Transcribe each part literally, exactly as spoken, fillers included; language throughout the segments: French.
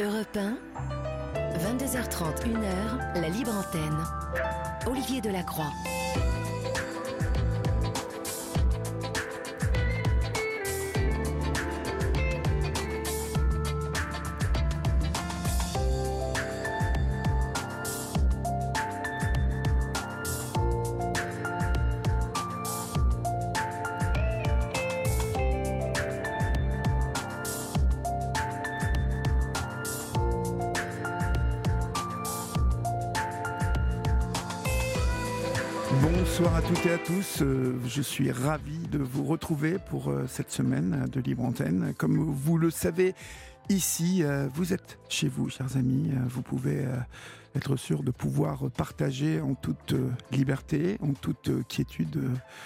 Europe un, vingt-deux heures trente, une heure, la libre antenne. Olivier Delacroix. Bonsoir à toutes et à tous, je suis ravi de vous retrouver pour cette semaine de Libre Antenne. Comme vous le savez, ici, vous êtes chez vous, chers amis, vous pouvez être sûr de pouvoir partager en toute liberté, en toute quiétude,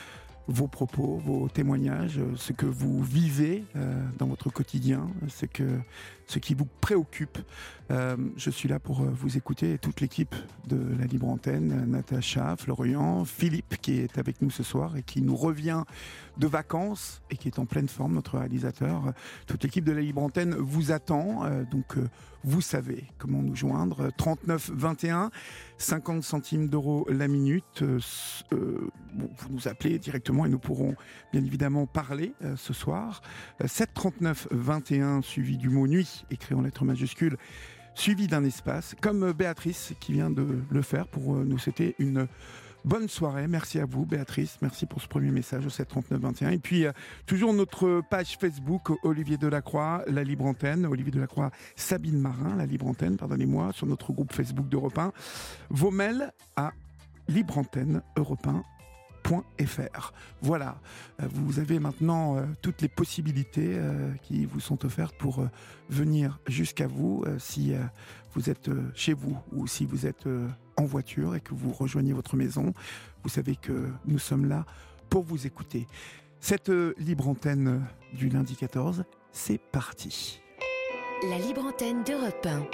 vos propos, vos témoignages, ce que vous vivez euh, dans votre quotidien, ce, que, ce qui vous préoccupe. Euh, je suis là pour vous écouter et toute l'équipe de la Libre Antenne, Natacha, Florian, Philippe qui est avec nous ce soir et qui nous revient de vacances et qui est en pleine forme, notre réalisateur. Toute l'équipe de la Libre Antenne vous attend, euh, donc euh, vous savez comment nous joindre. trente-neuf vingt et un, cinquante centimes d'euros la minute. Euh, euh, bon, vous nous appelez directement et nous pourrons bien évidemment parler euh, ce soir. Euh, sept trente-neuf vingt et un suivi du mot nuit, écrit en lettres majuscules, suivi d'un espace, comme Béatrice qui vient de le faire pour euh, nous souhaiter une bonne soirée. Merci à vous, Béatrice. Merci pour ce premier message au sept trente-neuf vingt et un. Et puis, euh, toujours notre page Facebook, Olivier Delacroix, La Libre Antenne. Olivier Delacroix, Sabine Marin, La Libre Antenne, pardonnez-moi, sur notre groupe Facebook d'Europe un. Vos mails à libreantenne europe un point f r. Voilà, euh, vous avez maintenant euh, toutes les possibilités euh, qui vous sont offertes pour euh, venir jusqu'à vous, euh, si euh, vous êtes euh, chez vous ou si vous êtes euh, en voiture et que vous rejoignez votre maison. Vous savez que nous sommes là pour vous écouter. Cette euh, libre antenne euh, du lundi quatorze, c'est parti. La libre antenne d'Europe un.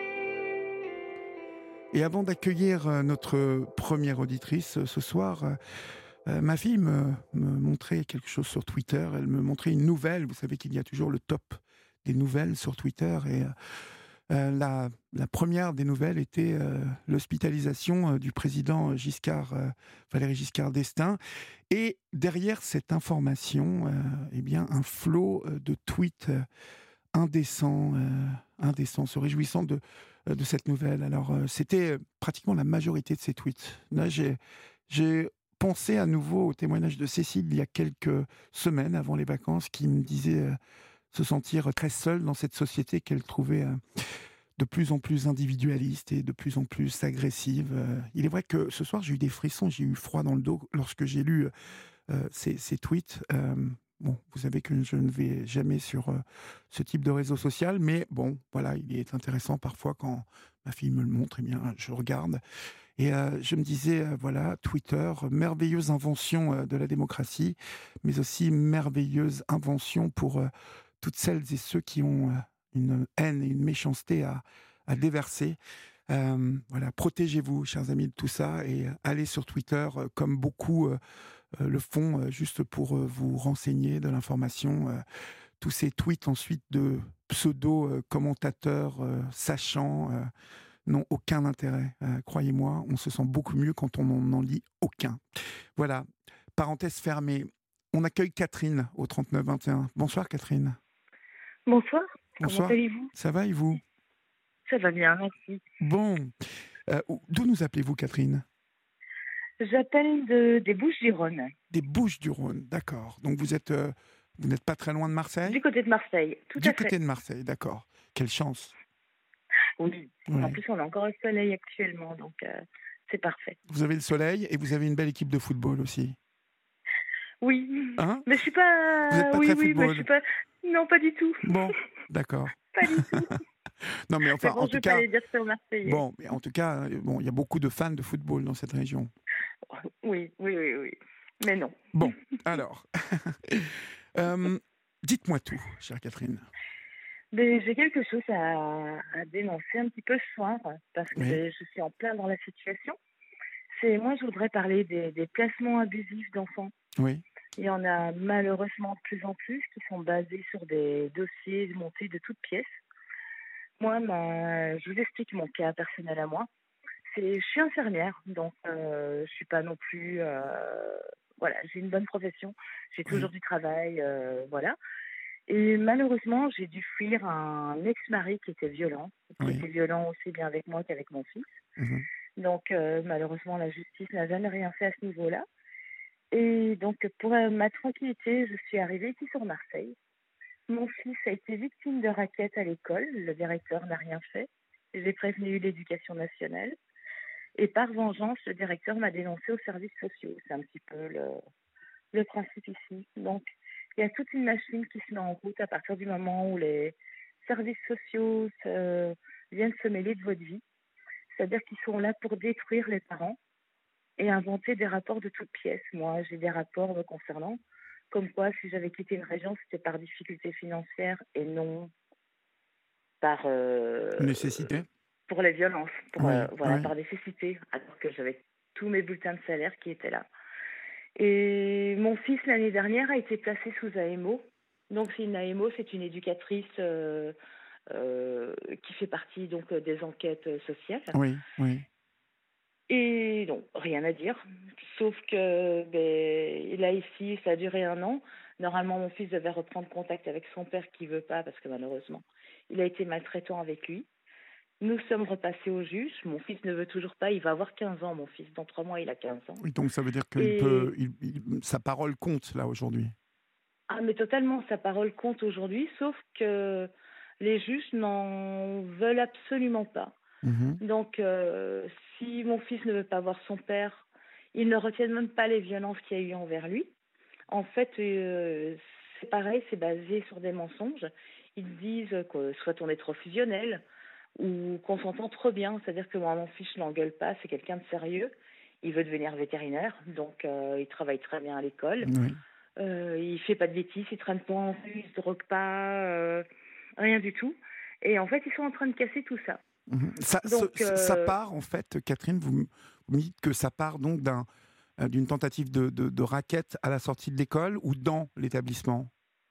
Et avant d'accueillir euh, notre première auditrice euh, ce soir, euh, euh, ma fille me, me montrait quelque chose sur Twitter. Elle me montrait une nouvelle. Vous savez qu'il y a toujours le top des nouvelles sur Twitter et euh, Euh, la, la première des nouvelles était euh, l'hospitalisation euh, du président Giscard, euh, Valéry Giscard d'Estaing. Et derrière cette information, euh, eh bien, un flot euh, de tweets euh, indécents, euh, indécents, se réjouissant de, euh, de cette nouvelle. Alors, euh, c'était pratiquement la majorité de ces tweets. Là, j'ai, j'ai pensé à nouveau au témoignage de Cécile il y a quelques semaines, avant les vacances, qui me disait Euh, se sentir très seule dans cette société qu'elle trouvait euh, de plus en plus individualiste et de plus en plus agressive. Euh, il est vrai que ce soir, j'ai eu des frissons, j'ai eu froid dans le dos lorsque j'ai lu euh, ces, ces tweets. Euh, bon, vous savez que je ne vais jamais sur euh, ce type de réseau social, mais bon, voilà, il est intéressant parfois quand ma fille me le montre, eh bien, je regarde. Et euh, je me disais, euh, voilà, Twitter, merveilleuse invention euh, de la démocratie, mais aussi merveilleuse invention pour euh, toutes celles et ceux qui ont euh, une haine et une méchanceté à, à déverser. Euh, voilà, protégez-vous, chers amis, de tout ça, et euh, allez sur Twitter, euh, comme beaucoup euh, euh, le font, euh, juste pour euh, vous renseigner de l'information. Euh, tous ces tweets ensuite de pseudo-commentateurs euh, sachants euh, n'ont aucun intérêt. Euh, croyez-moi, on se sent beaucoup mieux quand on n'en lit aucun. Voilà, parenthèse fermée. On accueille Catherine au trente-neuf vingt et un. Bonsoir Catherine. Bonsoir, Bonsoir. Comment allez-vous ? Ça va et vous ? Ça va bien, merci. Bon, euh, d'où nous appelez-vous Catherine ? J'appelle de, des Bouches-du-Rhône. Des Bouches-du-Rhône, d'accord. Donc vous êtes, euh, vous n'êtes pas très loin de Marseille ? Du côté de Marseille, tout du à fait. Du côté de Marseille, d'accord. Quelle chance. Oui, ouais. En plus on a encore le soleil actuellement, donc euh, c'est parfait. Vous avez le soleil et vous avez une belle équipe de football aussi. Oui, hein mais je suis pas... Vous n'êtes pas oui, très oui, football. mais je suis pas... Non, pas du tout. Bon, d'accord. Pas du tout. Non, mais enfin, mais bon, en je tout vais cas, pas les dire sur Marseillais. Bon, mais en tout cas, bon, il y a beaucoup de fans de football dans cette région. Oui, oui, oui, oui. Mais non. Bon, alors, euh, dites-moi tout, chère Catherine. Mais j'ai quelque chose à, à dénoncer un petit peu ce soir, parce que oui. je suis en plein dans la situation. C'est, moi, je voudrais parler des, des placements abusifs d'enfants. Oui. Il y en a malheureusement de plus en plus qui sont basés sur des dossiers montés de toutes pièces. moi, ma... je vous explique mon cas personnel à moi. C'est, je suis infirmière, donc euh, je suis pas non plus... euh, Voilà, j'ai une bonne profession, j'ai toujours Oui, du travail, euh, voilà. Et malheureusement, j'ai dû fuir un ex-mari qui était violent, qui oui. était violent aussi bien avec moi qu'avec mon fils. Mhm. Donc, euh, malheureusement, la justice n'a jamais rien fait à ce niveau-là. Et donc, pour euh, ma tranquillité, je suis arrivée ici sur Marseille. Mon fils a été victime de raquettes à l'école. Le directeur n'a rien fait. J'ai prévenu l'éducation nationale. Et par vengeance, le directeur m'a dénoncé aux services sociaux. C'est un petit peu le, le principe ici. Donc, il y a toute une machine qui se met en route à partir du moment où les services sociaux se- viennent se mêler de votre vie. C'est-à-dire qu'ils sont là pour détruire les parents et inventer des rapports de toutes pièces. Moi, j'ai des rapports me concernant, comme quoi si j'avais quitté une région, c'était par difficulté financière et non par euh, Nécessité? pour les violences, pour euh, Oui, voilà, oui. par nécessité, alors que j'avais tous mes bulletins de salaire qui étaient là. Et mon fils l'année dernière a été placé sous A M O. Donc c'est une A M O, c'est une éducatrice euh, euh, qui fait partie donc euh, des enquêtes euh, sociales. Oui, oui. Et donc, rien à dire. Sauf que ben, là, ici, ça a duré un an. Normalement, mon fils devait reprendre contact avec son père qui ne veut pas parce que malheureusement, il a été maltraitant avec lui. Nous sommes repassés au juge. Mon fils ne veut toujours pas. Il va avoir quinze ans, mon fils. Dans trois mois, il a quinze ans. Oui, donc ça veut dire qu'il peut, Et, il- il- sa parole compte là aujourd'hui. ah, mais totalement, sa parole compte aujourd'hui, sauf que les juges n'en veulent absolument pas. Mhm. Donc, euh, si mon fils ne veut pas voir son père, ils ne retiennent même pas les violences qu'il y a eu envers lui. En fait, euh, c'est pareil, c'est basé sur des mensonges. Ils disent que soit on est trop fusionnel ou qu'on s'entend trop bien. C'est-à-dire que moi, mon fils, je l'engueule pas, c'est quelqu'un de sérieux. Il veut devenir vétérinaire, donc euh, il travaille très bien à l'école. Oui. Euh, il fait pas de bêtises, il traîne pas en rue, il se drogue pas, euh, rien du tout. Et en fait, ils sont en train de casser tout ça. Mhm. Ça, ce- Donc, ce- ça euh, part en fait, Catherine, vous me vous me dites que ça part donc d'un, euh, d'une tentative de, de, de racket à la sortie de l'école ou dans l'établissement?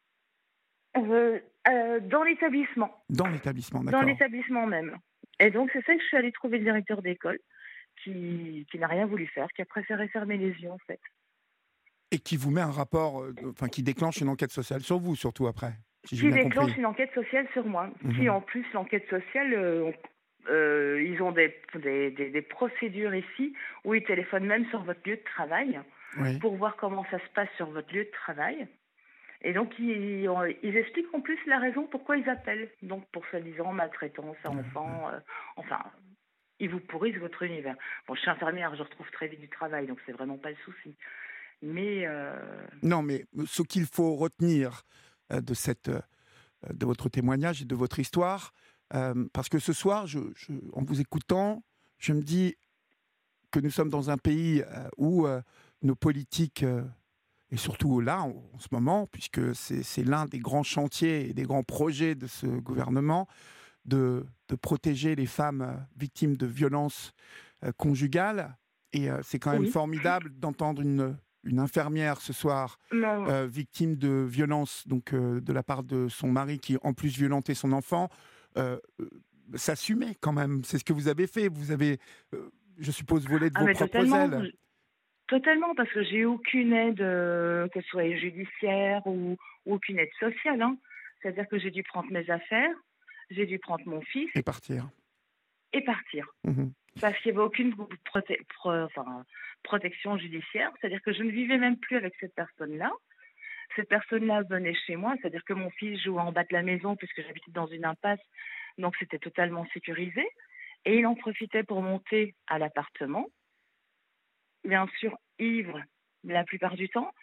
Euh, euh, dans l'établissement, Dans l'établissement, dans d'accord. l'établissement même. Et donc, c'est ça que je suis allée trouver le directeur d'école, qui, qui n'a rien voulu faire, qui a préféré fermer les yeux, en fait. Et qui vous met un rapport, euh, de- enfin qui déclenche une enquête sociale sur vous, surtout après, si j'ai Qui bien déclenche compris. une enquête sociale sur moi. Qui, Mhm. en plus, l'enquête sociale, euh, on- euh, ils ont des, des, des, des procédures ici où ils téléphonent même sur votre lieu de travail Oui. pour voir comment ça se passe sur votre lieu de travail. Et donc, ils, on- ils expliquent en plus la raison pourquoi ils appellent. Donc, pour soi-disant maltraitance à enfants, euh, enfin, ils vous pourrissent votre univers. Bon, je suis infirmière, je retrouve très vite du travail, donc c'est vraiment pas le souci. Mais euh, Non, mais ce qu'il faut retenir euh, de cette, euh, de votre témoignage et de votre histoire, euh, parce que ce soir, je, je- en vous écoutant, je me dis que nous sommes dans un pays euh, où euh, nos politiques, euh, et surtout là, en, en ce moment, puisque c'est c'est l'un des grands chantiers et des grands projets de ce gouvernement, de, de protéger les femmes euh, victimes de violences euh, conjugales. Et euh, c'est quand même oui, formidable d'entendre une, une infirmière ce soir non, euh, victime de violences donc, euh, de la part de son mari qui, en plus, violentait son enfant. Euh, euh, S'assumer quand même. C'est ce que vous avez fait. Vous avez, euh, je suppose, volé de ah vos mais propres totalement, ailes. totalement, parce que j'ai eu aucune aide, euh, que ce soit judiciaire ou, ou aucune aide sociale, hein. C'est-à-dire que j'ai dû prendre mes affaires, j'ai dû prendre mon fils Et partir. et partir. Mhm. Parce qu'il n'y avait aucune prote- pro- enfin, protection judiciaire. C'est-à-dire que je ne vivais même plus avec cette personne-là. Cette personne-là venait chez moi, c'est-à-dire que mon fils jouait en bas de la maison puisque j'habitais dans une impasse, donc c'était totalement sécurisé. Et il en profitait pour monter à l'appartement, bien sûr ivre la plupart du temps,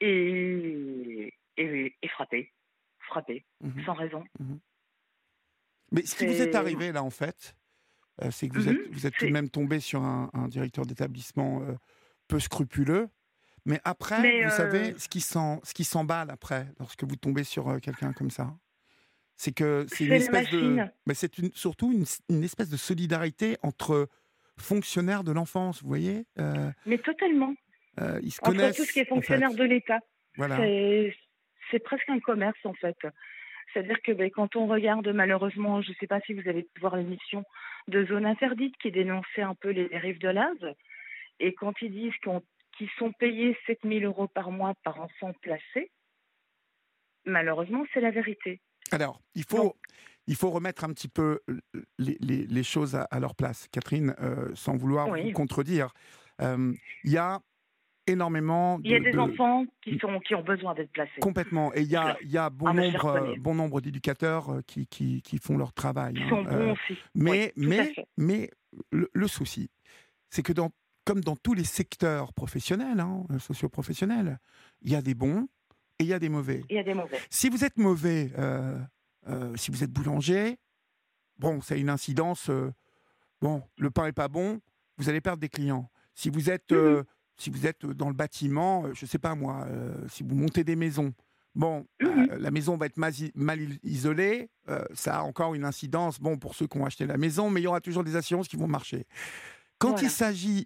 et, et, et frapper, frapper, Mhm. sans raison. Mhm. Mais ce qui vous est C'est, arrivé là, en fait, euh, c'est que vous Mhm. êtes, vous êtes tout de c'est, même tombé sur un, un directeur d'établissement euh, peu scrupuleux. Mais après, mais vous euh, savez, ce qui s'en- ce qui s'emballe après, lorsque vous tombez sur euh, quelqu'un comme ça, c'est que c'est une c'est la espèce de, machine. mais c'est une, surtout une, une espèce de solidarité entre fonctionnaires de l'enfance, vous voyez. Euh, Mais totalement. euh, ils se Entre tout ce qui connaissent est en fonctionnaire fait. de l'État. Voilà. C'est, c'est presque un commerce, en fait. C'est-à-dire que ben, quand on regarde malheureusement, je ne sais pas si vous avez pu voir l'émission de Zone Interdite qui dénonçait un peu les dérives de l'A S, et quand ils disent qu'on- qu'ils sont payés sept mille euros par mois par enfant placé, malheureusement c'est la vérité. Alors, il Donc, faut, il faut remettre un petit peu les, les- les choses à, à leur place, Catherine, euh, sans vouloir vous oui, contredire. Euh, Il y a énormément il y a de, des de- enfants qui, sont, qui ont besoin d'être placés. complètement, et il y Je a, leur- il y a bon Ah, mais je les nombre, euh, reconnais. bon nombre d'éducateurs euh, qui, qui, qui font leur travail, Qui hein. sont Euh, bons aussi. mais, Oui, tout à mais, fait. mais le, le souci, c'est que dans, comme dans tous les secteurs professionnels, hein, euh, socio-professionnels, il y a des bons et il y a des mauvais. Il y a des mauvais. Si vous êtes mauvais, euh, euh, si vous êtes boulanger, bon, ça a une incidence. euh, bon, le pain est pas bon, vous allez perdre des clients. Si vous êtes, Mhm, euh, si vous êtes dans le bâtiment, euh, je sais pas moi, euh, si vous montez des maisons, bon, bah, mhm. la maison va être mal, mal isolée, euh, ça a encore une incidence. Bon, pour ceux qui ont acheté la maison, mais il y aura toujours des assurances qui vont marcher. Quand il Voilà. s'agit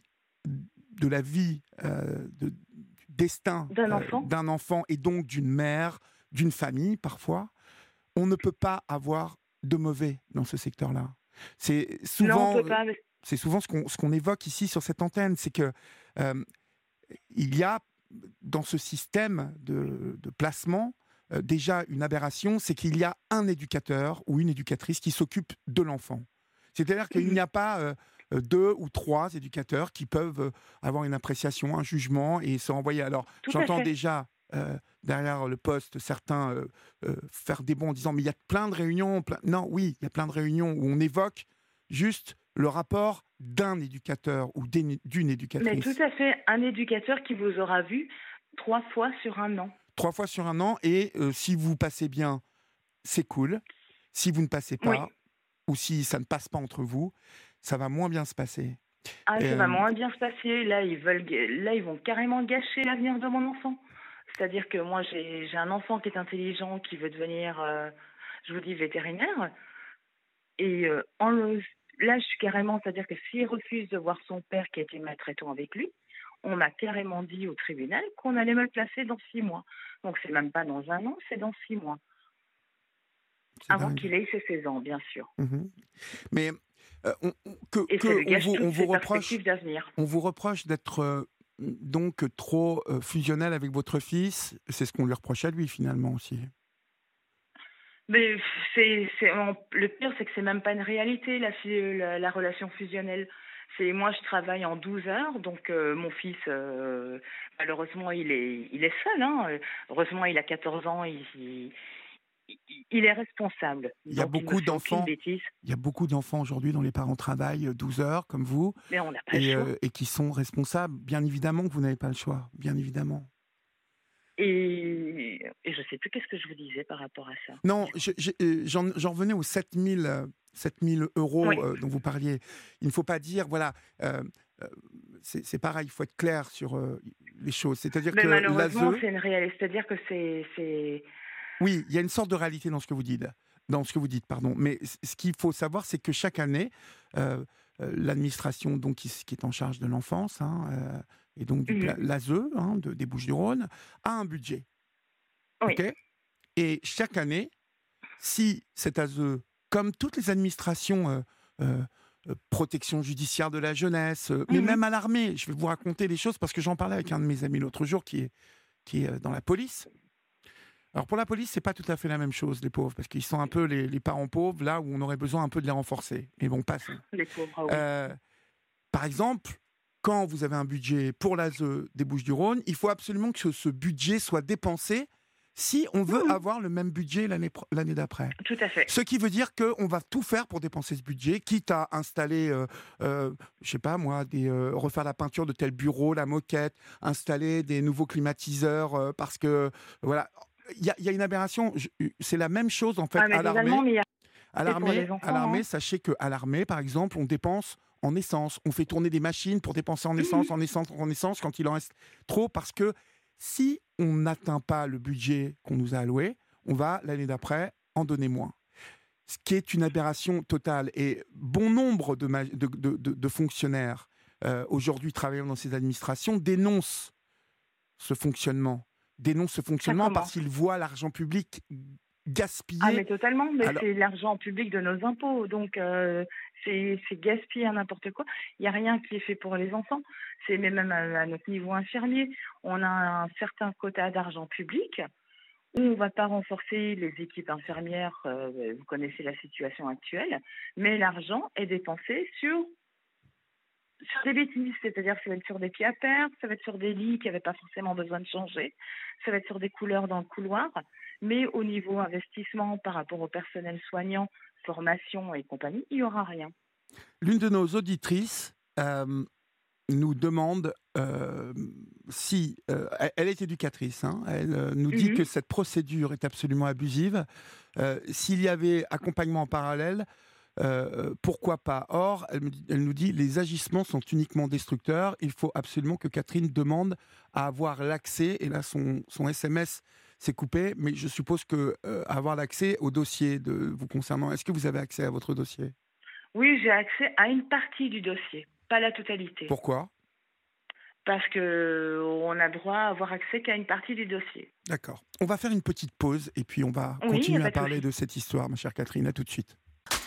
de la vie, euh, de, du destin D'un euh, enfant. d'un enfant et donc d'une mère, d'une famille parfois, on ne peut pas avoir de mauvais dans ce secteur-là. C'est Non, on souvent, peut pas. mais- c'est souvent ce qu'on ce qu'on évoque ici sur cette antenne, c'est que euh, il y a dans ce système de, de placement euh, déjà une aberration, c'est qu'il y a un éducateur ou une éducatrice qui s'occupe de l'enfant. C'est-à-dire qu'il Mhm. n'y a pas euh, euh, deux ou trois éducateurs qui peuvent euh, avoir une appréciation, un jugement et se renvoyer. Alors, Tout à j'entends fait. déjà euh, derrière le poste certains euh, euh, faire des bons en disant mais il y a plein de réunions. Plein... Non, oui, il y a plein de réunions où on évoque juste le rapport d'un éducateur ou d'une d'une Mais tout éducatrice. à fait. Un éducateur qui vous aura vu trois fois sur un an. Trois fois sur un an et euh, si vous passez bien, c'est cool. Si vous ne passez Oui. pas ou si ça ne passe pas entre vous, ça va moins bien se passer. Ah, ça va Euh, moins bien se passer. Là, ils veulent, ga- là, ils vont carrément gâcher l'avenir de mon enfant. C'est-à-dire que moi, j'ai, j'ai un enfant qui est intelligent, qui veut devenir, euh, je vous dis, vétérinaire. Et euh, en le- là, je suis carrément, c'est-à-dire que s'il refuse de voir son père qui a été maltraitant avec lui, on m'a carrément dit au tribunal qu'on allait me le placer dans six mois. Donc, c'est même pas dans un an, c'est dans six mois. c'est Avant dingue. qu'il ait ses seize ans, bien sûr. Mhm. Mais euh, on, on- que, Et que ça lui on, gâche vous, on toutes vous ses reproche, perspectives d'avenir. on vous reproche d'être euh, donc trop euh, fusionnel avec votre fils. C'est ce qu'on lui reproche à lui finalement aussi. Mais c'est, c'est, on- le pire, c'est que c'est même pas une réalité, la, fi- la, la relation fusionnelle. C'est, moi, je travaille en douze heures, donc euh, mon fils, euh, malheureusement, il est, il est seul. Hein. Heureusement, il a quatorze ans, il, il, il- il est responsable. Il y a Donc, il ne beaucoup fait aucune d'enfants. bêtise, Il y a beaucoup d'enfants aujourd'hui dont les parents travaillent douze heures comme vous mais on n'a pas le et, choix. euh, et qui sont responsables. Bien évidemment que vous n'avez pas le choix. Bien évidemment. Et, et je sais plus qu'est-ce que je vous disais par rapport à ça. Non, je- je- euh, j'en j'en revenais aux sept mille euh, sept mille euros Oui, euh, dont vous parliez. Il ne faut pas dire, voilà, euh, euh, c'est c'est pareil, il faut être clair sur euh, les choses. C'est-à-dire mais que malheureusement, l'A S E, c'est une réalité. C'est-à-dire que c'est, c'est... oui, il y a une sorte de réalité dans ce que vous dites, dans ce que vous dites, pardon. Mais c- ce qu'il faut savoir, c'est que chaque année, euh, euh, l'administration donc qui, s- qui est en charge de l'enfance hein, euh, et donc du Mhm. l'A S E hein, de, des Bouches-du-Rhône a un budget, Oui. ok. Et chaque année, si cet A S E, comme toutes les administrations, euh, euh, euh, protection judiciaire de la jeunesse, euh, mais Mhm. même à l'armée, je vais vous raconter les choses parce que j'en parlais avec un de mes amis l'autre jour qui est, qui est euh, dans la police. Alors pour la police, c'est pas tout à fait la même chose, les pauvres, parce qu'ils sont un peu les, les parents pauvres, là où on aurait besoin un peu de les renforcer. Mais bon, passons. Les pauvres, ah oui. Euh, par exemple, quand vous avez un budget pour l'A S E des Bouches-du-Rhône, il faut absolument que ce, ce budget soit dépensé si on veut Mhm. avoir le même budget l'année pro- l'année d'après. Tout à fait. Ce qui veut dire qu'on va tout faire pour dépenser ce budget, quitte à installer, euh, euh, je sais pas moi, des, euh, refaire la peinture de tel bureau, la moquette, installer des nouveaux climatiseurs, euh, parce que, voilà, il y, a- il y a une aberration. Je- C'est la même chose, en fait, Ah, mais à l'armée. totalement, mais il y a... À Et pour l'armée, les enfants, à l'armée, hein. sachez qu'à l'armée, par exemple, on dépense en essence. On fait tourner des machines pour dépenser en essence, en essence, en essence, quand il en reste trop, parce que si on n'atteint pas le budget qu'on nous a alloué, on va, l'année d'après, en donner moins. Ce qui est une aberration totale. Et bon nombre de, ma- de, de- de- de fonctionnaires, euh, aujourd'hui travaillant dans ces administrations, dénoncent ce fonctionnement. Dénoncent ce Ça fonctionnement commence. parce qu'ils voient l'argent public gaspillé. Ah, mais totalement, mais Alors, c'est l'argent public de nos impôts, donc euh, c'est c'est gaspillé à n'importe quoi. Il n'y a rien qui est fait pour les enfants. C'est mais même à, à notre niveau infirmier, on a un certain quota d'argent public où on ne va pas renforcer les équipes infirmières, euh, vous connaissez la situation actuelle, mais l'argent est dépensé sur sur des bêtises, c'est-à-dire que ça va être sur des pieds à terre, ça va être sur des lits qui n'avaient pas forcément besoin de changer, ça va être sur des couleurs dans le couloir, mais au niveau investissement par rapport au personnel soignant, formation et compagnie, il n'y aura rien. l'une de nos auditrices euh, nous demande euh, si... euh, elle, elle est éducatrice, hein, elle euh, nous dit Mhm. que cette procédure est absolument abusive. Euh, s'il y avait accompagnement en parallèle, Euh, pourquoi pas? Or, elle, me dit- elle nous dit les agissements sont uniquement destructeurs. Il faut absolument que Catherine demande à avoir l'accès. Et là, son, son S M S s'est coupé, mais je suppose que euh, avoir l'accès au dossier de vous concernant. Est-ce que vous avez accès à votre dossier? Oui, j'ai accès à une partie du dossier, pas la totalité, Pourquoi? parce que on a droit à avoir accès qu'à une partie du dossier. D'accord. On va faire une petite pause et puis on va Oui, il n'y a continuer pas à de parler souci. de cette histoire, ma chère Catherine. À tout de suite.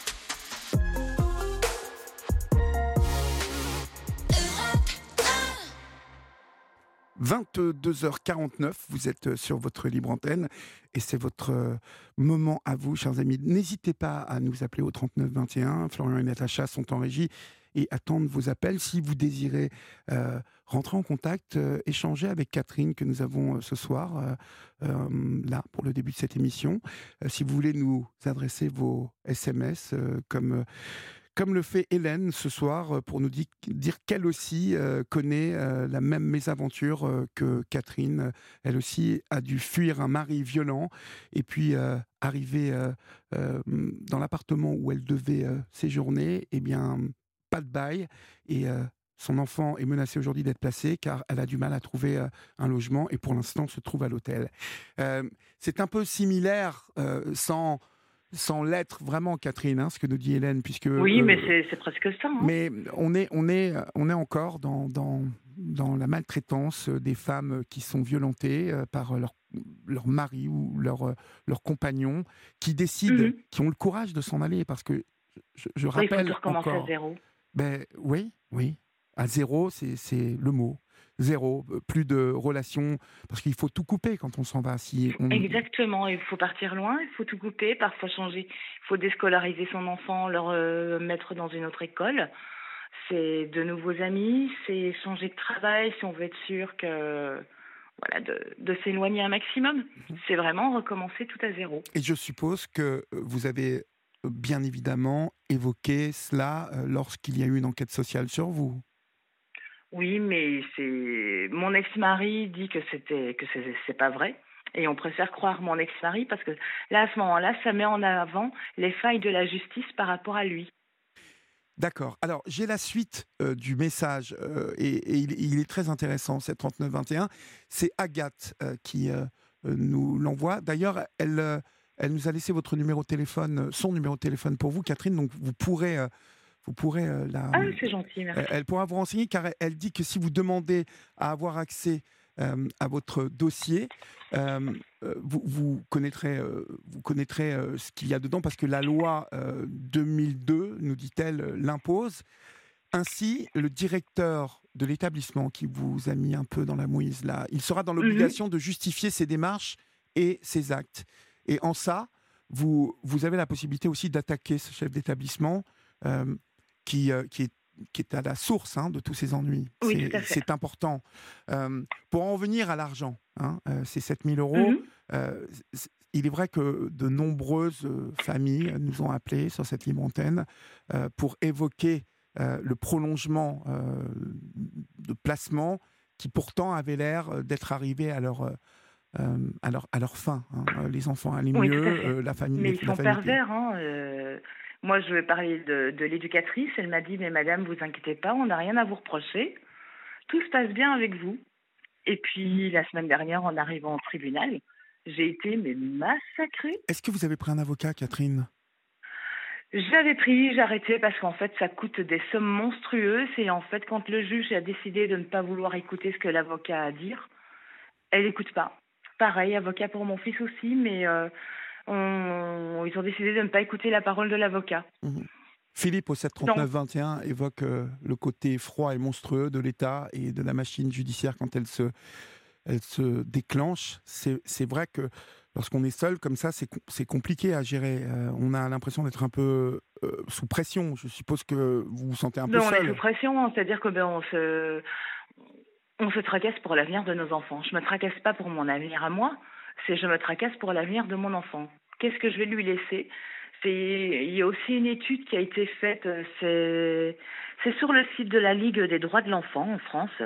vingt-deux heures quarante-neuf, vous êtes sur votre libre antenne et c'est votre euh, moment à vous, chers amis. N'hésitez pas à nous appeler au trente-neuf vingt et un. Florian et Natacha sont en régie et attendent vos appels. Si vous désirez euh, rentrer en contact, euh, échanger avec Catherine que nous avons euh, ce soir, euh, euh, là, pour le début de cette émission. Euh, si vous voulez nous adresser vos S M S euh, comme... euh, comme le fait Hélène ce soir, euh, pour nous di- dire qu'elle aussi euh, connaît euh, la même mésaventure euh, que Catherine. Elle aussi a dû fuir un mari violent et puis euh, arriver euh, euh, dans l'appartement où elle devait euh, séjourner, eh bien, pas de bail. Et euh, son enfant est menacé aujourd'hui d'être placé car elle a du mal à trouver euh, un logement et pour l'instant se trouve à l'hôtel. Euh, c'est un peu similaire, euh, sans sans l'être vraiment, Catherine, hein, ce que nous dit Hélène, puisque Oui, mais euh, c'est c'est presque ça, hein. mais on est on est on est encore dans dans dans la maltraitance des femmes qui sont violentées euh, par leur leur mari ou leur euh, leur compagnon, qui décident, Mhm. qui ont le courage de s'en aller, parce que je, je Bah, il faut tout rappelle recommencer à encore, zéro. ben oui, oui, à zéro, c'est c'est le mot. Zéro, euh, plus de relations, parce qu'il faut tout couper quand on s'en va. Si on... Exactement, il faut partir loin, il faut tout couper, parfois changer, il faut déscolariser son enfant, le euh, mettre dans une autre école. C'est de nouveaux amis, c'est changer de travail si on veut être sûr que voilà de, de s'éloigner un maximum. C'est vraiment recommencer tout à zéro. Et je suppose que vous avez bien évidemment évoqué cela euh, lorsqu'il y a eu une enquête sociale sur vous. Oui, mais c'est mon ex-mari dit que c'était que c'est c'est pas vrai. Et on préfère croire mon ex-mari parce que là, à ce moment-là, ça met en avant les failles de la justice par rapport à lui. D'accord. Alors, j'ai la suite euh, du message euh, et, et il, il est très intéressant, c'est trente-neuf vingt et un. C'est Agathe euh, qui euh, euh, nous l'envoie. D'ailleurs, elle, euh, elle nous a laissé votre numéro de téléphone, euh, son numéro de téléphone pour vous, Catherine. Donc, vous pourrez, euh, vous pourrez euh, la, Ah, c'est gentil, merci. Euh, elle pourra vous renseigner car elle, elle dit que si vous demandez à avoir accès euh, à votre dossier, euh, euh, vous, vous connaîtrez, euh, vous connaîtrez euh, ce qu'il y a dedans parce que la loi euh, deux mille deux, nous dit-elle, euh, l'impose. Ainsi, le directeur de l'établissement qui vous a mis un peu dans la mouise là, il sera dans Mhm. l'obligation de justifier ses démarches et ses actes. Et en ça, vous, vous avez la possibilité aussi d'attaquer ce chef d'établissement euh, qui, euh, qui, est, qui est à la source hein, de tous ces ennuis. Oui, tout C'est à fait. c'est important. Euh, pour en venir à l'argent, hein, euh, ces sept mille euros, Mhm. euh, c- il est vrai que de nombreuses euh, familles nous ont appelés sur cette libre antenne euh, pour évoquer euh, le prolongement euh, de placement qui pourtant avait l'air euh, d'être arrivé à leur, euh, euh, à leur, à leur fin. Hein. Euh, Les enfants allaient Oui, tout à mieux, fait. euh, la famille, Mais les- ils la sont famille était... pervers, hein. euh, Moi, je vais parler de, de l'éducatrice. Elle m'a dit, mais madame, vous inquiétez pas, on n'a rien à vous reprocher. Tout se passe bien avec vous. Et puis, la semaine dernière, en arrivant au tribunal, j'ai été mais massacrée. Est-ce que vous avez pris un avocat, Catherine? J'avais pris, j'ai arrêté parce qu'en fait, ça coûte des sommes monstrueuses. Et en fait, quand le juge a décidé de ne pas vouloir écouter ce que l'avocat a à dire, elle n'écoute pas. Pareil, avocat pour mon fils aussi, mais euh, on, ils ont décidé de ne pas écouter la parole de l'avocat. Mmh. Philippe, au sept trente-neuf vingt et un, évoque euh, le côté froid et monstrueux de l'État et de la machine judiciaire quand elle se, elle se déclenche. C'est, c'est vrai que lorsqu'on est seul comme ça, c'est, c'est compliqué à gérer. Euh, on a l'impression d'être un peu euh, sous pression. Je suppose que vous vous sentez un peu Ben, on seul. est sous pression, c'est-à-dire que ben, on se, on se tracasse pour l'avenir de nos enfants. Je me tracasse pas pour mon avenir à moi, c'est je me tracasse pour l'avenir de mon enfant. Qu'est-ce que je vais lui laisser? C'est, il y a aussi une étude qui a été faite, c'est, c'est sur le site de la Ligue des droits de l'enfant en France,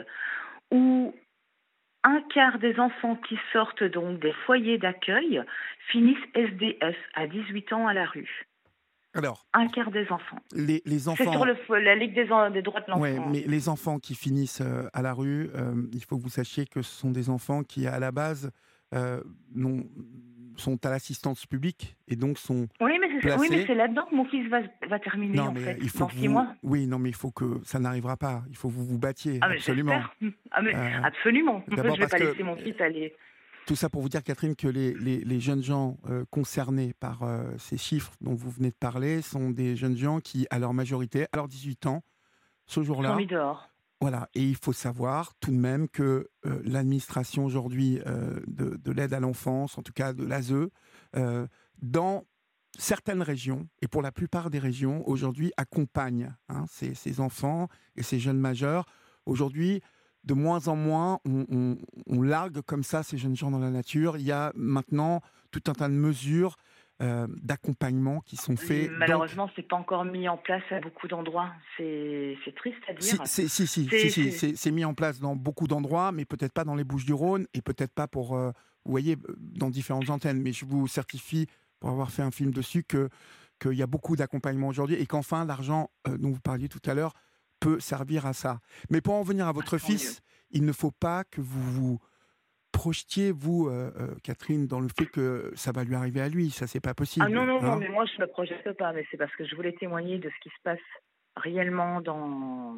où un quart des enfants qui sortent donc des foyers d'accueil finissent S D F à dix-huit ans à la rue. Alors, un quart des enfants. Les, les enfants... C'est sur le, la Ligue des, des droits de l'enfant. Oui, mais les enfants qui finissent euh, à la rue, euh, il faut que vous sachiez que ce sont des enfants qui, à la base, euh, non, sont à l'assistance publique et donc sont oui, mais c'est, placés... oui, mais c'est là-dedans que mon fils va, va terminer, non, en mais fait, il faut dans que six vous... mois. Oui, non, mais il faut que ça n'arrivera pas. Il faut que vous vous battiez, ah, mais absolument. Ah, mais Euh, absolument. Je ne vais pas que, laisser mon fils aller... Tout ça pour vous dire, Catherine, que les, les, les jeunes gens euh, concernés par euh, ces chiffres dont vous venez de parler sont des jeunes gens qui, à leur majorité, à leurs dix-huit ans, ce jour-là... sont mis dehors. Voilà, et il faut savoir tout de même que euh, l'administration aujourd'hui euh, de, de l'aide à l'enfance, en tout cas de l'A S E, euh, dans certaines régions, et pour la plupart des régions, aujourd'hui accompagne hein, ces, ces enfants et ces jeunes majeurs. Aujourd'hui, de moins en moins, on, on, on largue comme ça ces jeunes gens dans la nature. Il y a maintenant tout un tas de mesures Euh, d'accompagnement qui sont faits. Malheureusement, donc... c'est pas encore mis en place à beaucoup d'endroits. C'est, c'est triste à dire. Si, c'est, si, si, c'est, si, si, c'est... C'est, c'est mis en place dans beaucoup d'endroits, mais peut-être pas dans les Bouches-du-Rhône et peut-être pas pour, euh, vous voyez, dans différentes antennes. Mais je vous certifie, pour avoir fait un film dessus, que qu'il y a beaucoup d'accompagnement aujourd'hui et qu'enfin l'argent euh, dont vous parliez tout à l'heure peut servir à ça. Mais pour en venir à votre ah, fils, mieux. Il ne faut pas que vous vous projetiez, vous, euh, euh, Catherine, dans le fait que ça va lui arriver à lui. Ça, c'est pas possible. Ah non, non, hein non, mais moi, je ne me projette pas. Mais c'est parce que je voulais témoigner de ce qui se passe réellement dans,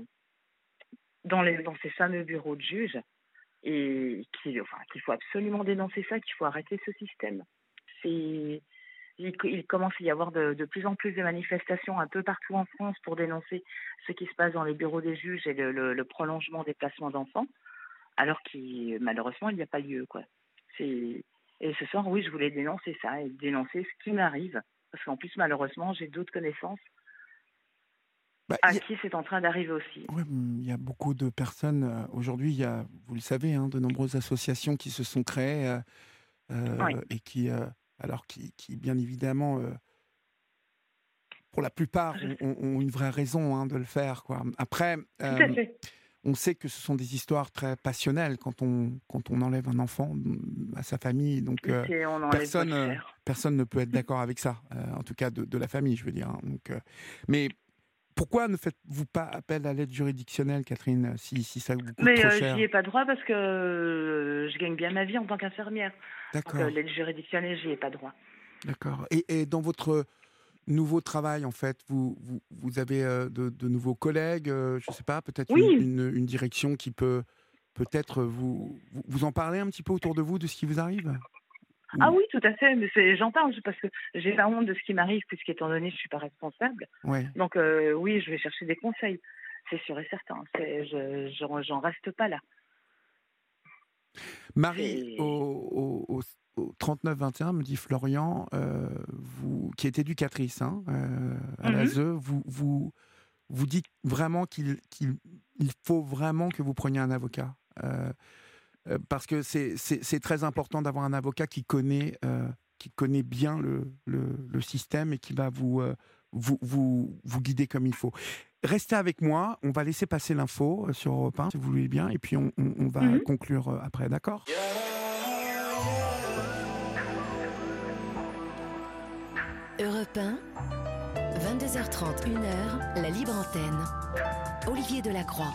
dans, les, dans ces fameux bureaux de juges. Et qu'il enfin, qu'il faut absolument dénoncer ça, qu'il faut arrêter ce système. C'est, il, il commence à y avoir de, de plus en plus de manifestations un peu partout en France pour dénoncer ce qui se passe dans les bureaux des juges et le, le, le prolongement des placements d'enfants. Alors qu'il, malheureusement, il n'y a pas lieu, quoi. C'est... Et ce soir, oui, je voulais dénoncer ça, et dénoncer ce qui m'arrive. Parce qu'en plus, malheureusement, j'ai d'autres connaissances bah, à a... qui c'est en train d'arriver aussi. Oui, il y a beaucoup de personnes. Euh, aujourd'hui, il y a, vous le savez, hein, de nombreuses associations qui se sont créées euh, euh, oui. et qui, euh, alors qui, qui, bien évidemment, euh, pour la plupart, ont, ont une vraie raison hein, de le faire, quoi. Après... Euh, Tout à fait. On sait que ce sont des histoires très passionnelles quand on, quand on enlève un enfant à sa famille. Donc, euh, personne, euh, personne ne peut être d'accord avec ça. Euh, en tout cas, de, de la famille, je veux dire. Hein. Donc, euh, mais pourquoi ne faites-vous pas appel à l'aide juridictionnelle, Catherine, si, si ça vous coûte mais, trop euh, cher? Mais j'y ai pas droit parce que euh, je gagne bien ma vie en tant qu'infirmière. D'accord. Donc, euh, l'aide juridictionnelle, j'y ai pas droit. D'accord. Et, et dans votre... nouveau travail, en fait, vous, vous, vous avez euh, de, de nouveaux collègues, euh, je ne sais pas, peut-être oui. une, une, une direction qui peut peut-être vous, vous, vous en parler un petit peu autour de vous, de ce qui vous arrive? Ah oui, tout à fait, mais c'est, j'en parle parce que j'ai pas honte de ce qui m'arrive, puisqu'étant donné, je ne suis pas responsable. Ouais. Donc euh, oui, je vais chercher des conseils, c'est sûr et certain, c'est, je, je, j'en reste pas là. Marie, au, au, au au trente-neuf vingt et un, me dit Florian, euh, vous, qui est éducatrice hein, euh, à mm-hmm. l'A S E, vous, vous, vous dites vraiment qu'il, qu'il il faut vraiment que vous preniez un avocat. Euh, euh, parce que c'est, c'est, c'est très important d'avoir un avocat qui connaît, euh, qui connaît bien le, le, le système et qui va vous, euh, vous, vous, vous guider comme il faut. Restez avec moi, on va laisser passer l'info sur Europe un, si vous voulez bien, et puis on, on, on va mm-hmm. conclure après, d'accord ? Europe un, vingt-deux heures trente, une heure, la libre antenne. Olivier Delacroix.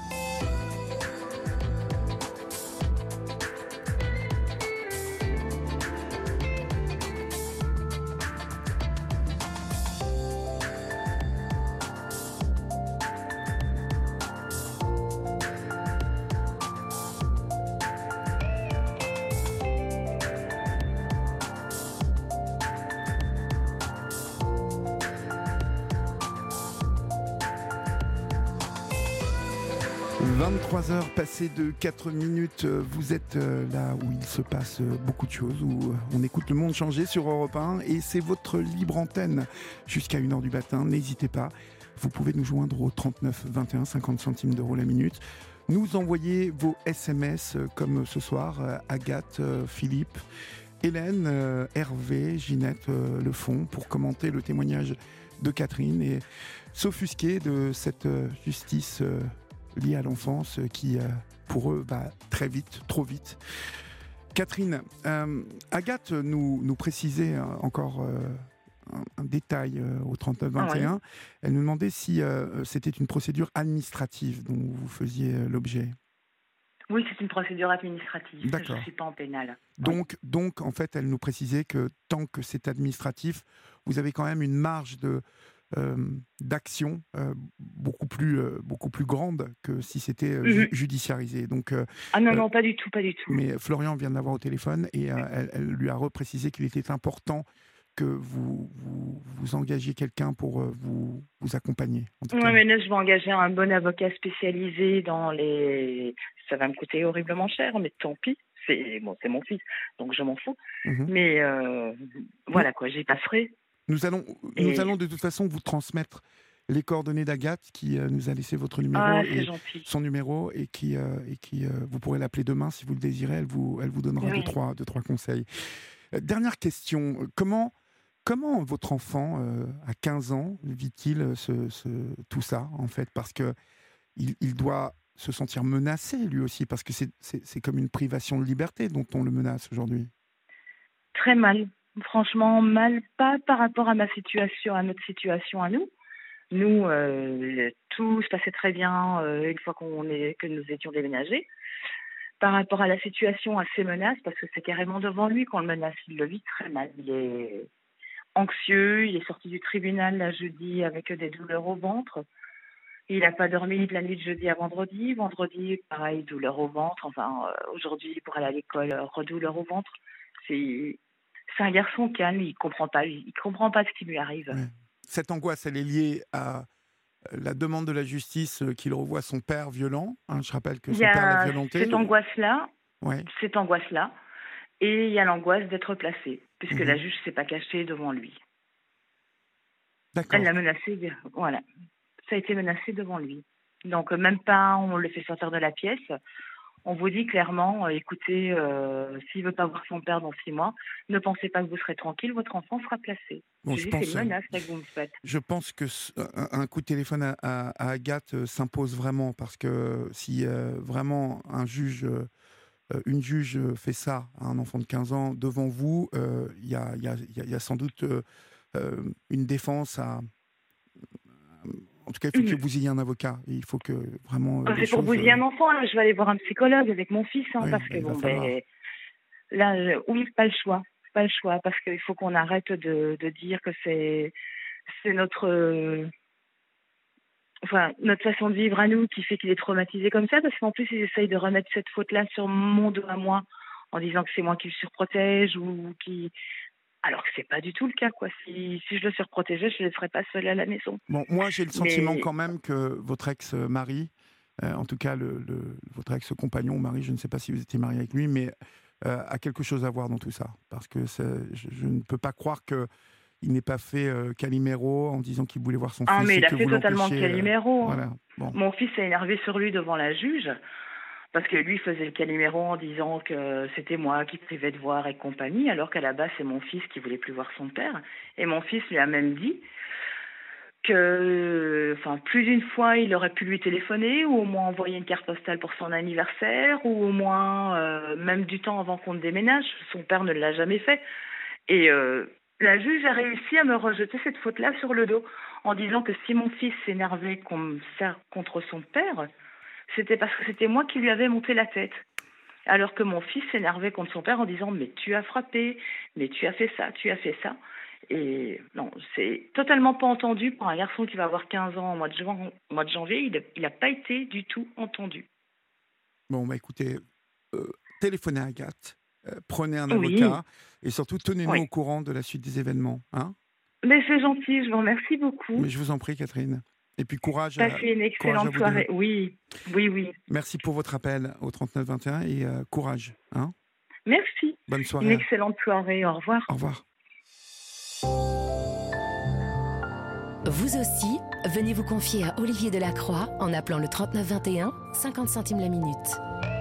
vingt-trois heures passées de quatre minutes, vous êtes là où il se passe beaucoup de choses, où on écoute le monde changer sur Europe un, et c'est votre libre antenne jusqu'à une heure du matin. N'hésitez pas, vous pouvez nous joindre au trente-neuf vingt et un, cinquante centimes d'euros la minute. Nous envoyer vos S M S comme ce soir, Agathe, Philippe, Hélène, Hervé, Ginette le font pour commenter le témoignage de Catherine et s'offusquer de cette justice liée à l'enfance qui, pour eux, va très vite, trop vite. Catherine, euh, Agathe nous, nous précisait encore euh, un, un détail euh, au trente-neuf vingt et un. Ah ouais. Elle nous demandait si euh, c'était une procédure administrative dont vous faisiez euh, l'objet. Oui, c'est une procédure administrative. D'accord. Je ne suis pas en pénal. Donc, ouais. donc, en fait, elle nous précisait que tant que c'est administratif, vous avez quand même une marge de... Euh, d'action euh, beaucoup plus euh, beaucoup plus grande que si c'était euh, ju- judiciarisé. Donc euh, ah non euh, non pas du tout pas du tout. Mais Florian vient de l'avoir au téléphone et euh, elle, elle lui a reprécisé qu'il était important que vous vous, vous engagiez quelqu'un pour euh, vous vous accompagner. Oui, mais là je vais engager un bon avocat spécialisé dans les. Ça va me coûter horriblement cher, mais tant pis. C'est bon, c'est mon fils, donc je m'en fous. Mm-hmm. Mais euh, voilà quoi, j'y passerai. Nous allons, et... nous allons de toute façon vous transmettre les coordonnées d'Agathe qui euh, nous a laissé votre numéro ah, et gentil. son numéro et qui, euh, et qui euh, vous pourrez l'appeler demain si vous le désirez. Elle vous, elle vous donnera oui. deux, trois, deux, trois conseils. Euh, dernière question. Comment, comment votre enfant, euh, à quinze ans, vit-il ce, ce, tout ça, en fait? Parce que il, il doit se sentir menacé, lui aussi, parce que c'est, c'est, c'est comme une privation de liberté dont on le menace aujourd'hui. Très mal. Franchement, mal, pas par rapport à ma situation, à notre situation à nous. Nous, euh, tout se passait très bien euh, une fois qu'on est, que nous étions déménagés. Par rapport à la situation, à ses menaces, parce que c'est carrément devant lui qu'on le menace, il le vit très mal. Il est anxieux, il est sorti du tribunal là, jeudi avec des douleurs au ventre. Il n'a pas dormi de la nuit de jeudi à vendredi. Vendredi, pareil, douleur au ventre. Enfin, euh, aujourd'hui, pour aller à l'école, redouleur au ventre. C'est... C'est un garçon calme, il comprend pas, il comprend pas ce qui lui arrive. Ouais. Cette angoisse, elle est liée à la demande de la justice qu'il revoie son père violent. Hein, je rappelle que son père l'a violenté. Cette angoisse-là, ouais. cette angoisse-là, et il y a l'angoisse d'être placé, puisque mmh. la juge s'est pas cachée devant lui. D'accord. Elle l'a menacé, voilà, ça a été menacé devant lui. Donc même pas, on le fait sortir de la pièce. On vous dit clairement, euh, écoutez, euh, s'il ne veut pas voir son père dans six mois, ne pensez pas que vous serez tranquille, votre enfant sera placé. Bon, je je dis, pense, c'est une menace que vous me faites. Je pense que un coup de téléphone à, à, à Agathe euh, s'impose vraiment, parce que si euh, vraiment un juge, euh, une juge fait ça à un enfant de quinze ans devant vous, il euh, y, a, y, a, y a sans doute euh, une défense à... En tout cas, il faut mmh. que vous ayez un avocat. Et il faut que vraiment. Euh, c'est pour choses... bousiller un enfant. Là, je vais aller voir un psychologue avec mon fils, hein, oui, parce que bon, ben, là, je... oui, pas le choix, pas le choix, parce qu'il faut qu'on arrête de, de dire que c'est, c'est notre, euh... enfin, notre façon de vivre à nous qui fait qu'il est traumatisé comme ça, parce qu'en plus, ils essayent de remettre cette faute-là sur mon dos à moi, en disant que c'est moi qui le surprotège ou qui. Alors que c'est pas du tout le cas, quoi. Si, si je le surprotégeais, je ne le ferais pas seul à la maison. Bon, moi, j'ai le sentiment Mais... quand même que votre ex-mari, euh, en tout cas le, le, votre ex-compagnon, mari, je ne sais pas si vous étiez marié avec lui, mais euh, a quelque chose à voir dans tout ça. Parce que je, je ne peux pas croire qu'il n'ait pas fait euh, Calimero en disant qu'il voulait voir son ah, fils. Ah, mais et il a que fait totalement Calimero. Euh, voilà. Bon. Mon fils s'est énervé sur lui devant la juge. Parce que lui faisait le Calimero en disant que c'était moi qui privais de voir et compagnie, alors qu'à la base, c'est mon fils qui voulait plus voir son père. Et mon fils lui a même dit que, enfin, plus d'une fois, il aurait pu lui téléphoner ou au moins envoyer une carte postale pour son anniversaire ou au moins, euh, même du temps avant qu'on déménage. Son père ne l'a jamais fait. Et euh, la juge a réussi à me rejeter cette faute-là sur le dos en disant que si mon fils s'énervait contre son père, c'était parce que c'était moi qui lui avais monté la tête. Alors que mon fils s'énervait contre son père en disant « mais tu as frappé, mais tu as fait ça, tu as fait ça ». Et non, c'est totalement pas entendu pour un garçon qui va avoir quinze ans au mois de, juin, au mois de janvier. Il n'a pas été du tout entendu. Bon, bah écoutez, euh, téléphonez à Agathe, euh, prenez un avocat oui. et surtout tenez-nous oui. au courant de la suite des événements. Hein, mais c'est gentil, je vous remercie beaucoup. Mais je vous en prie, Catherine. Et puis courage. Passez une excellente soirée. Deux. Oui, oui, oui. Merci pour votre appel au trente-neuf vingt et un et euh, courage. Hein. Merci. Bonne soirée. Une excellente soirée. Au revoir. Au revoir. Vous aussi, venez vous confier à Olivier Delacroix en appelant le trente-neuf vingt et un, cinquante centimes la minute.